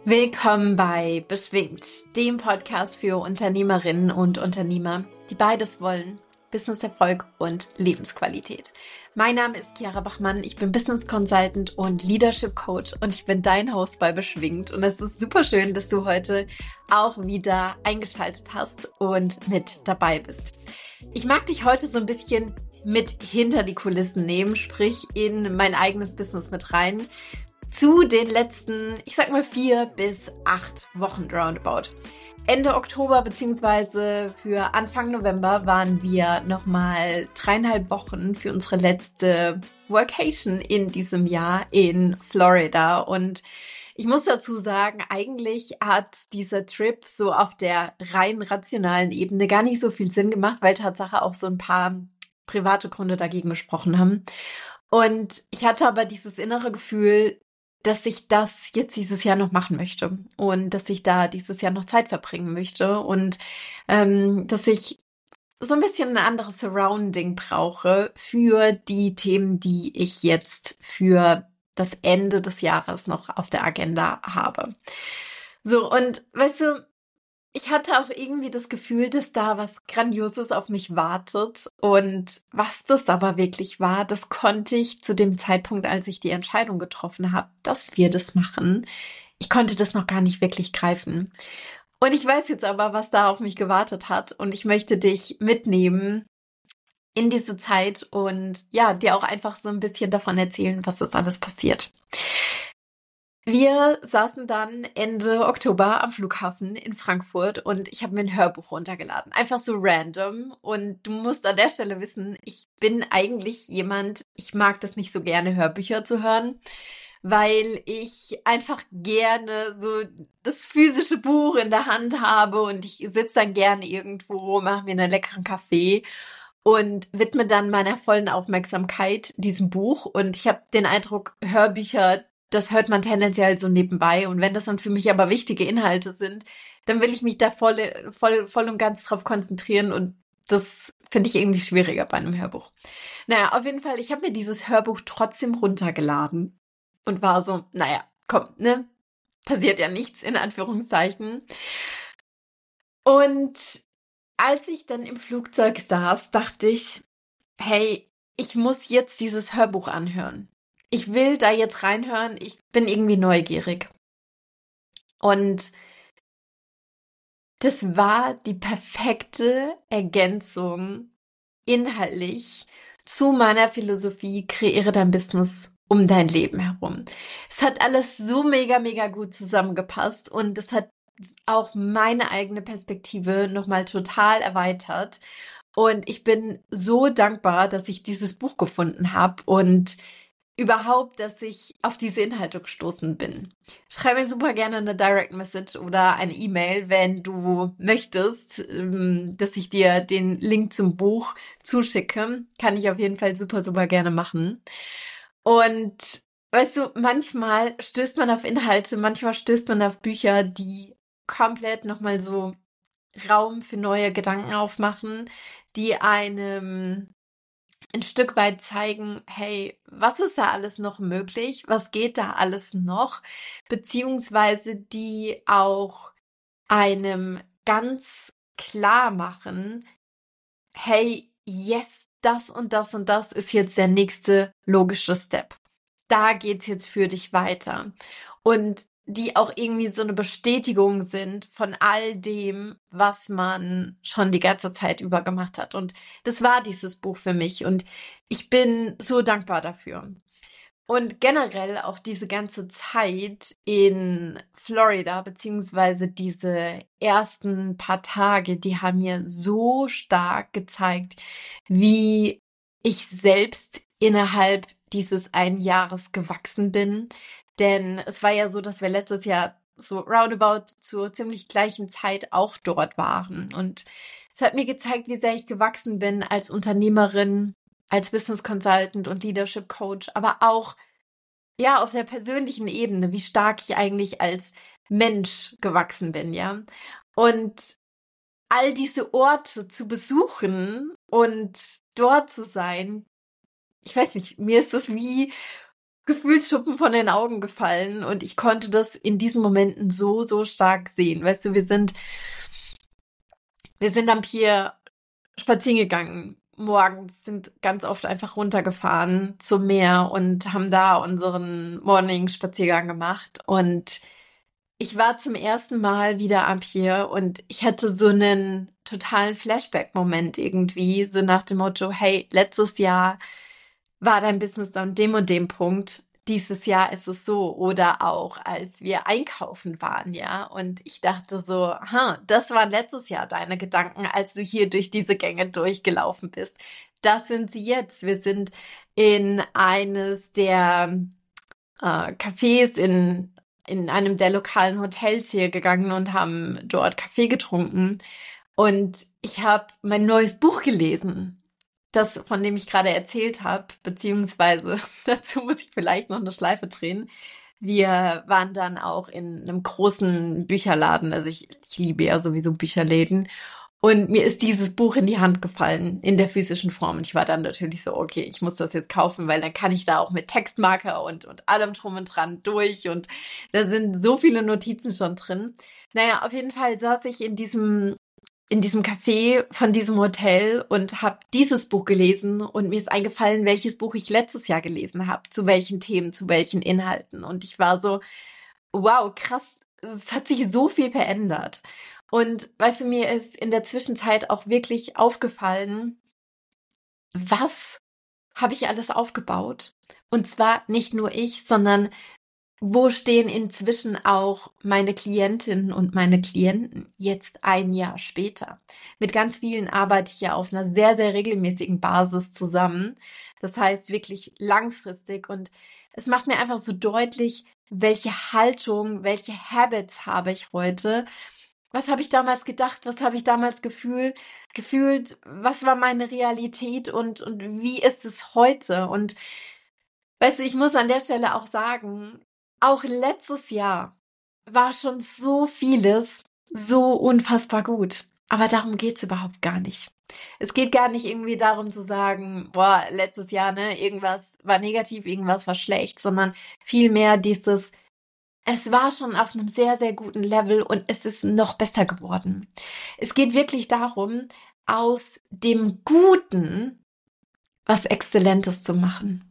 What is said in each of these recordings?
Willkommen bei Beschwingt, dem Podcast für Unternehmerinnen und Unternehmer, die beides wollen: Businesserfolg und Lebensqualität. Mein Name ist Chiara Bachmann, ich bin Business Consultant und Leadership Coach und ich bin dein Host bei Beschwingt. Und es ist super schön, dass du heute auch wieder eingeschaltet hast und mit dabei bist. Ich mag dich heute so ein bisschen mit hinter die Kulissen nehmen, sprich in mein eigenes Business mit rein. Zu den letzten, ich sag mal 4 bis 8 Wochen roundabout. Ende Oktober bzw. für Anfang November waren wir nochmal 3,5 Wochen für unsere letzte Workation in diesem Jahr in Florida. Und ich muss dazu sagen, eigentlich hat dieser Trip so auf der rein rationalen Ebene gar nicht so viel Sinn gemacht, weil Tatsache auch so ein paar private Gründe dagegen gesprochen haben. Und ich hatte aber dieses innere Gefühl, dass ich das jetzt dieses Jahr noch machen möchte und dass ich da dieses Jahr noch Zeit verbringen möchte und dass ich so ein bisschen ein anderes Surrounding brauche für die Themen, die ich jetzt für das Ende des Jahres noch auf der Agenda habe. So, und weißt du, ich hatte auch irgendwie das Gefühl, dass da was Grandioses auf mich wartet. Und was das aber wirklich war, das konnte ich zu dem Zeitpunkt, als ich die Entscheidung getroffen habe, dass wir das machen, ich konnte das noch gar nicht wirklich greifen. Und ich weiß jetzt aber, was da auf mich gewartet hat. Und ich möchte dich mitnehmen in diese Zeit und ja, dir auch einfach so ein bisschen davon erzählen, was ist alles passiert. Wir saßen dann Ende Oktober am Flughafen in Frankfurt und ich habe mir ein Hörbuch runtergeladen. Einfach so random. Und du musst an der Stelle wissen, ich bin eigentlich jemand, ich mag das nicht so gerne, Hörbücher zu hören, weil ich einfach gerne so das physische Buch in der Hand habe und ich sitze dann gerne irgendwo, mache mir einen leckeren Kaffee und widme dann meiner vollen Aufmerksamkeit diesem Buch. Und ich habe den Eindruck, Hörbücher, das hört man tendenziell so nebenbei. Und wenn das dann für mich aber wichtige Inhalte sind, dann will ich mich da voll und ganz drauf konzentrieren. Und das finde ich irgendwie schwieriger bei einem Hörbuch. Naja, auf jeden Fall, ich habe mir dieses Hörbuch trotzdem runtergeladen und war so, naja, komm, ne? Passiert ja nichts, in Anführungszeichen. Und als ich dann im Flugzeug saß, dachte ich, hey, ich muss jetzt dieses Hörbuch anhören. Ich will da jetzt reinhören. Ich bin irgendwie neugierig. Und das war die perfekte Ergänzung inhaltlich zu meiner Philosophie, kreiere dein Business um dein Leben herum. Es hat alles so mega gut zusammengepasst und es hat auch meine eigene Perspektive nochmal total erweitert. Und ich bin so dankbar, dass ich dieses Buch gefunden habe und überhaupt, dass ich auf diese Inhalte gestoßen bin. Schreib mir super gerne eine Direct Message oder eine E-Mail, wenn du möchtest, dass ich dir den Link zum Buch zuschicke. Kann ich auf jeden Fall super gerne machen. Und weißt du, manchmal stößt man auf Inhalte, manchmal stößt man auf Bücher, die komplett nochmal so Raum für neue Gedanken aufmachen, die einem ein Stück weit zeigen, hey, was ist da alles noch möglich? Was geht da alles noch? Beziehungsweise die auch einem ganz klar machen, hey, yes, das und das und das ist jetzt der nächste logische Step. Da geht's jetzt für dich weiter. Und die auch irgendwie so eine Bestätigung sind von all dem, was man schon die ganze Zeit über gemacht hat. Und das war dieses Buch für mich und ich bin so dankbar dafür. Und generell auch diese ganze Zeit in Florida, beziehungsweise diese ersten paar Tage, die haben mir so stark gezeigt, wie ich selbst innerhalb dieses einen Jahres gewachsen bin. Denn es war ja so, dass wir letztes Jahr so roundabout zur ziemlich gleichen Zeit auch dort waren. Und es hat mir gezeigt, wie sehr ich gewachsen bin als Unternehmerin, als Business Consultant und Leadership Coach, aber auch ja auf der persönlichen Ebene, wie stark ich eigentlich als Mensch gewachsen bin, ja. Und all diese Orte zu besuchen und dort zu sein, ich weiß nicht, mir ist das wie gefühlt Schuppen von den Augen gefallen und ich konnte das in diesen Momenten so, so stark sehen. Weißt du, wir sind am Pier spazieren gegangen. Morgens sind ganz oft einfach runtergefahren zum Meer und haben da unseren Morning-Spaziergang gemacht. Und ich war zum ersten Mal wieder am Pier und ich hatte so einen totalen Flashback-Moment irgendwie, so nach dem Motto, hey, letztes Jahr war dein Business an dem und dem Punkt. Dieses Jahr ist es so. Oder auch, als wir einkaufen waren, ja. Und ich dachte so, das waren letztes Jahr deine Gedanken, als du hier durch diese Gänge durchgelaufen bist. Das sind sie jetzt. Wir sind in eines der Cafés in einem der lokalen Hotels hier gegangen und haben dort Kaffee getrunken. Und ich habe mein neues Buch gelesen, das, von dem ich gerade erzählt habe, beziehungsweise dazu muss ich vielleicht noch eine Schleife drehen. Wir waren dann auch in einem großen Bücherladen. Also ich liebe ja sowieso Bücherläden. Und mir ist dieses Buch in die Hand gefallen, in der physischen Form. Und ich war dann natürlich so, okay, ich muss das jetzt kaufen, weil dann kann ich da auch mit Textmarker und allem drum und dran durch. Und da sind so viele Notizen schon drin. Naja, auf jeden Fall saß ich in diesem Café von diesem Hotel und habe dieses Buch gelesen und mir ist eingefallen, welches Buch ich letztes Jahr gelesen habe, zu welchen Themen, zu welchen Inhalten. Und ich war so, wow, krass, es hat sich so viel verändert. Und weißt du, mir ist in der Zwischenzeit auch wirklich aufgefallen, was habe ich alles aufgebaut? Und zwar nicht nur ich, sondern wo stehen inzwischen auch meine Klientinnen und meine Klienten jetzt ein Jahr später? Mit ganz vielen arbeite ich ja auf einer sehr, sehr regelmäßigen Basis zusammen. Das heißt wirklich langfristig und es macht mir einfach so deutlich, welche Haltung, welche Habits habe ich heute? Was habe ich damals gedacht? Was habe ich damals gefühlt? Was war meine Realität und wie ist es heute? Und weißt du, ich muss an der Stelle auch sagen, auch letztes Jahr war schon so vieles so unfassbar gut. Aber darum geht's überhaupt gar nicht. Es geht gar nicht irgendwie darum zu sagen, boah, letztes Jahr, ne, irgendwas war negativ, irgendwas war schlecht, sondern vielmehr es war schon auf einem sehr, sehr guten Level und es ist noch besser geworden. Es geht wirklich darum, aus dem Guten was Exzellentes zu machen.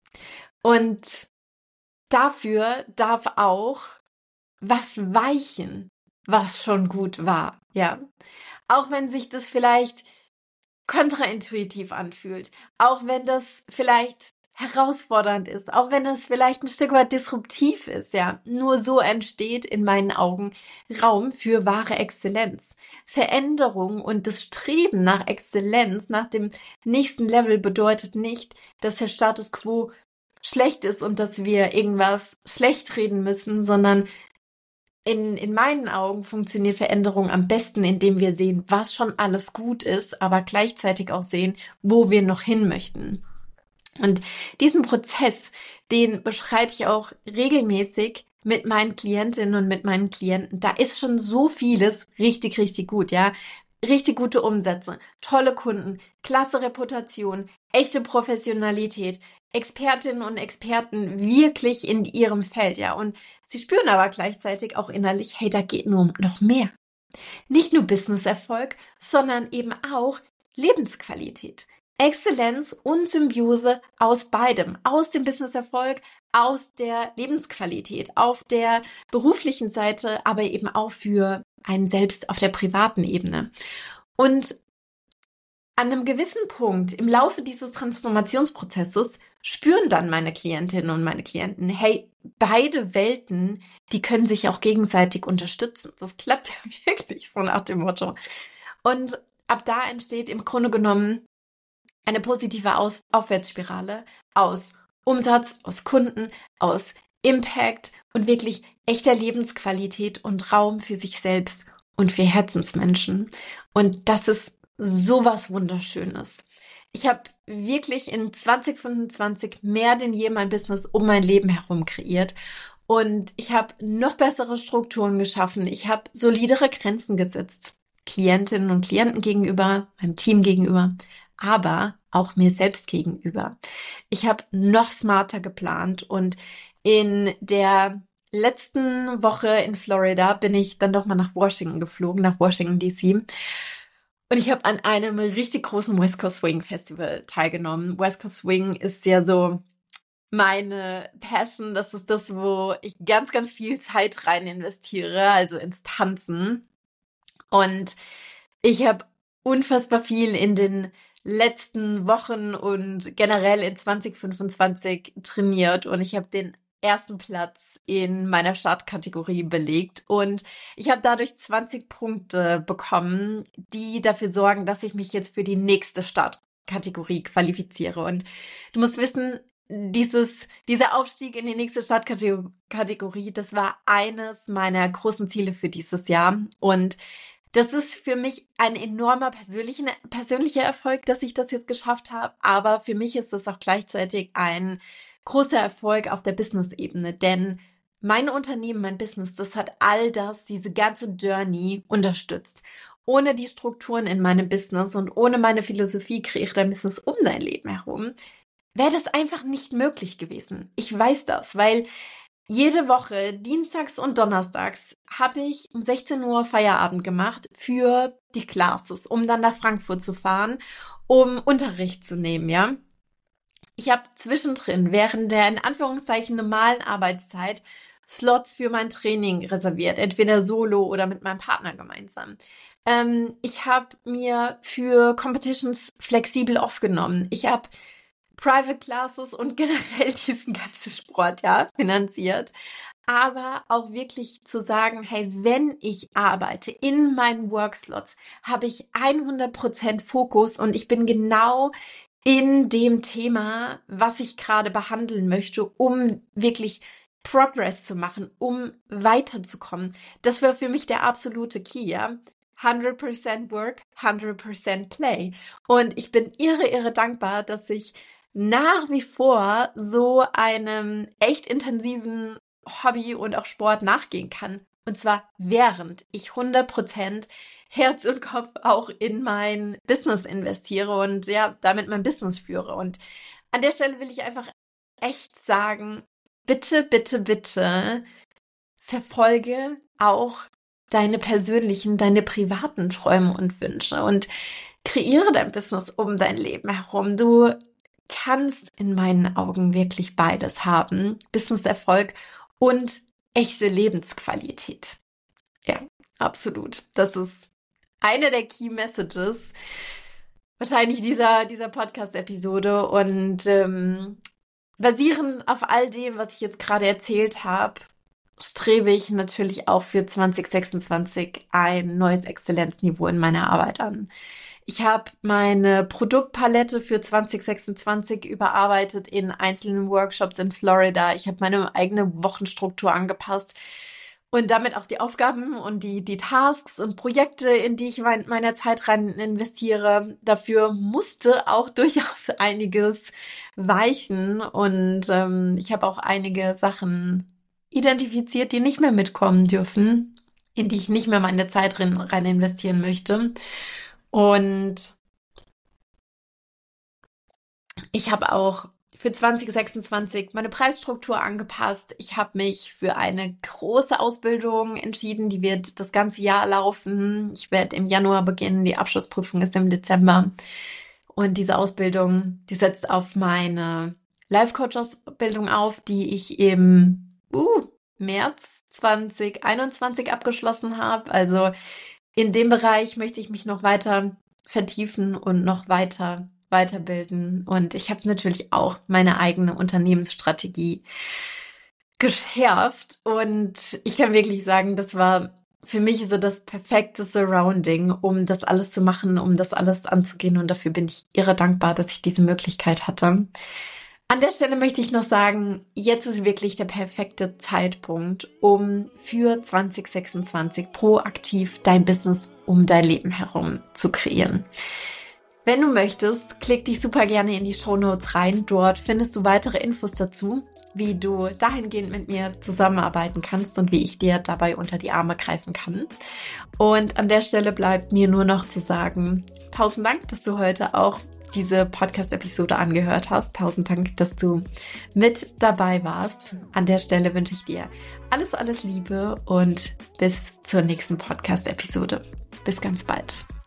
Und dafür darf auch was weichen, was schon gut war, ja. Auch wenn sich das vielleicht kontraintuitiv anfühlt, auch wenn das vielleicht herausfordernd ist, auch wenn das vielleicht ein Stück weit disruptiv ist, ja. Nur so entsteht in meinen Augen Raum für wahre Exzellenz. Veränderung und das Streben nach Exzellenz, nach dem nächsten Level bedeutet nicht, dass der Status quo schlecht ist und dass wir irgendwas schlecht reden müssen, sondern in meinen Augen funktioniert Veränderung am besten, indem wir sehen, was schon alles gut ist, aber gleichzeitig auch sehen, wo wir noch hin möchten. Und diesen Prozess, den beschreite ich auch regelmäßig mit meinen Klientinnen und mit meinen Klienten. Da ist schon so vieles richtig, richtig gut, ja. Richtig gute Umsätze, tolle Kunden, klasse Reputation, echte Professionalität, Expertinnen und Experten wirklich in ihrem Feld, ja. Und sie spüren aber gleichzeitig auch innerlich, hey, da geht nur um noch mehr. Nicht nur Businesserfolg, sondern eben auch Lebensqualität. Exzellenz und Symbiose aus beidem, aus dem Businesserfolg, aus der Lebensqualität, auf der beruflichen Seite, aber eben auch für einen selbst auf der privaten Ebene. Und an einem gewissen Punkt im Laufe dieses Transformationsprozesses spüren dann meine Klientinnen und meine Klienten, hey, beide Welten, die können sich auch gegenseitig unterstützen. Das klappt ja wirklich so nach dem Motto. Und ab da entsteht im Grunde genommen eine positive Aufwärtsspirale aus Umsatz, aus Kunden, aus Impact und wirklich echter Lebensqualität und Raum für sich selbst und für Herzensmenschen. Und das ist sowas Wunderschönes. Ich habe wirklich in 2025 mehr denn je mein Business um mein Leben herum kreiert. Und ich habe noch bessere Strukturen geschaffen. Ich habe solidere Grenzen gesetzt. Klientinnen und Klienten gegenüber, meinem Team gegenüber, aber auch mir selbst gegenüber. Ich habe noch smarter geplant und in der letzten Woche in Florida bin ich dann doch mal nach Washington geflogen, nach Washington DC. Und ich habe an einem richtig großen West Coast Swing Festival teilgenommen. West Coast Swing ist ja so meine Passion. Das ist das, wo ich ganz, ganz viel Zeit rein investiere, also ins Tanzen. Und ich habe unfassbar viel in den letzten Wochen und generell in 2025 trainiert und ich habe den ersten Platz in meiner Startkategorie belegt und ich habe dadurch 20 Punkte bekommen, die dafür sorgen, dass ich mich jetzt für die nächste Startkategorie qualifiziere. Und du musst wissen, dieser Aufstieg in die nächste Startkategorie, das war eines meiner großen Ziele für dieses Jahr und das ist für mich ein enormer persönlicher Erfolg, dass ich das jetzt geschafft habe. Aber für mich ist es auch gleichzeitig ein großer Erfolg auf der Business-Ebene. Denn mein Unternehmen, mein Business, das hat all das, diese ganze Journey unterstützt. Ohne die Strukturen in meinem Business und ohne meine Philosophie kreiert ein Business um dein Leben herum, wäre das einfach nicht möglich gewesen. Ich weiß das, weil jede Woche, dienstags und donnerstags, habe ich um 16 Uhr Feierabend gemacht für die Classes, um dann nach Frankfurt zu fahren, um Unterricht zu nehmen, ja. Ich habe zwischendrin während der in Anführungszeichen normalen Arbeitszeit Slots für mein Training reserviert, entweder solo oder mit meinem Partner gemeinsam. Ich habe mir für Competitions flexibel aufgenommen. Ich habe Private Classes und generell diesen ganzen Sport, ja, finanziert. Aber auch wirklich zu sagen, hey, wenn ich arbeite in meinen Workslots, habe ich 100% Fokus und ich bin genau in dem Thema, was ich gerade behandeln möchte, um wirklich Progress zu machen, um weiterzukommen. Das war für mich der absolute Key, ja. 100% Work, 100% Play. Und ich bin irre dankbar, dass ich nach wie vor so einem echt intensiven Hobby und auch Sport nachgehen kann. Und zwar während ich 100% Herz und Kopf auch in mein Business investiere und ja, damit mein Business führe. Und an der Stelle will ich einfach echt sagen, bitte, bitte, bitte verfolge auch deine persönlichen, deine privaten Träume und Wünsche und kreiere dein Business um dein Leben herum. Du kannst in meinen Augen wirklich beides haben. Businesserfolg und echte Lebensqualität. Ja, absolut. Das ist eine der Key Messages wahrscheinlich dieser Podcast-Episode und basierend auf all dem, was ich jetzt gerade erzählt habe, strebe ich natürlich auch für 2026 ein neues Exzellenzniveau in meiner Arbeit an. Ich habe meine Produktpalette für 2026 überarbeitet in einzelnen Workshops in Florida. Ich habe meine eigene Wochenstruktur angepasst und damit auch die Aufgaben und die Tasks und Projekte, in die ich meiner Zeit rein investiere. Dafür musste auch durchaus einiges weichen und ich habe auch einige Sachen identifiziert, die nicht mehr mitkommen dürfen, in die ich nicht mehr meine Zeit rein investieren möchte. Und ich habe auch für 2026 meine Preisstruktur angepasst. Ich habe mich für eine große Ausbildung entschieden, die wird das ganze Jahr laufen. Ich werde im Januar beginnen, die Abschlussprüfung ist im Dezember. Und diese Ausbildung, die setzt auf meine Life-Coach-Ausbildung auf, die ich im März 2021 abgeschlossen habe. Also in dem Bereich möchte ich mich noch weiter vertiefen und noch weiterbilden. Und ich habe natürlich auch meine eigene Unternehmensstrategie geschärft. Und ich kann wirklich sagen, das war für mich so das perfekte Surrounding, um das alles zu machen, um das alles anzugehen. Und dafür bin ich irre dankbar, dass ich diese Möglichkeit hatte. An der Stelle möchte ich noch sagen, jetzt ist wirklich der perfekte Zeitpunkt, um für 2026 proaktiv dein Business um dein Leben herum zu kreieren. Wenn du möchtest, klick dich super gerne in die Shownotes rein. Dort findest du weitere Infos dazu, wie du dahingehend mit mir zusammenarbeiten kannst und wie ich dir dabei unter die Arme greifen kann. Und an der Stelle bleibt mir nur noch zu sagen, 1000 Dank, dass du heute auch diese Podcast-Episode angehört hast. Tausend Dank, dass du mit dabei warst. An der Stelle wünsche ich dir alles, alles Liebe und bis zur nächsten Podcast-Episode. Bis ganz bald.